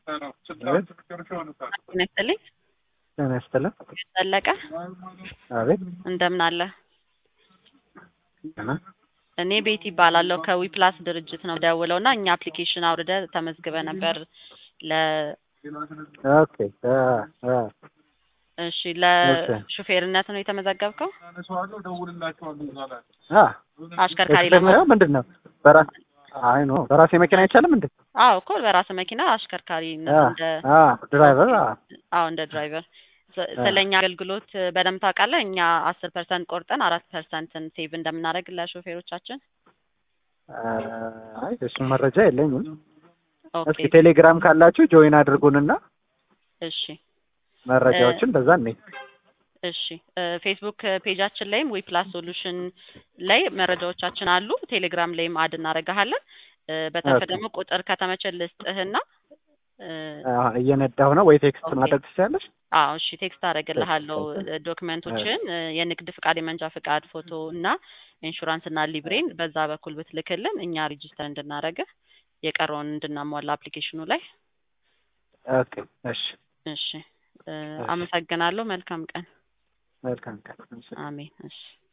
ነስተልኝ ነስተለ ዘለቀ አቤት እንደምን አለ? እና እኔ ቤት ይባላለሁ ከዊፕላስ ድርጅት ነው ደውለውና እኛ አፕሊኬሽን አውርደ ተመዝግበ ነበር ለ ኦኬ እሺ ለሹፌርነት ነው የተመዘገብከው? አሽከርካሪ ለማለት ምንድነው? በራስ አይ ኖ በራሴ መኪና አይቻልም እንዴ? አዎ እኮ በራስ መኪና አሽከርካሪ እንደ ድራይቨር አዎ እንደ ድራይቨር ስለኛ አገልግሎት በደምብ ታውቃለህ። እኛ 10% ቆርጠን 4%ን ሴቭ እንደምናደርግ ለሾፌሮቻችን። አይ እሱ መረጃ የለኝም። ኦኬ እስኪ ቴሌግራም ካላችሁ ጆይን አድርጉንና እሺ መረጃዎችን በዛ ነኝ። እሺ ፌስቡክ ፔጃችን ላይም ዊፕላስ ሶሉሽን ላይ መረጃዎቻችን አሉ። ቴሌግራም ላይም አድ እናደርጋለን። በተረፈ ደግሞ ቁጥር ከተመቸል ልስጥህና እየነዳሁ ነው ወይ ቴክስት ማድረግ ትችላለሽ? አዎ እሺ ቴክስት አደርግልሃለሁ። ዶክመንቶችን የንግድ ፍቃድ፣ የመንጃ ፍቃድ ፎቶ እና ኢንሹራንስ እና ሊብሬን በዛ በኩል ብትልክልን እኛ ሬጂስተር እንድናደርግ የቀረውን እንድናሟላ አፕሊኬሽኑ ላይ። ኦኬ እሺ እሺ አመሰግናለሁ። መልካም ቀን። መልካም ቀን። አሜን። እሺ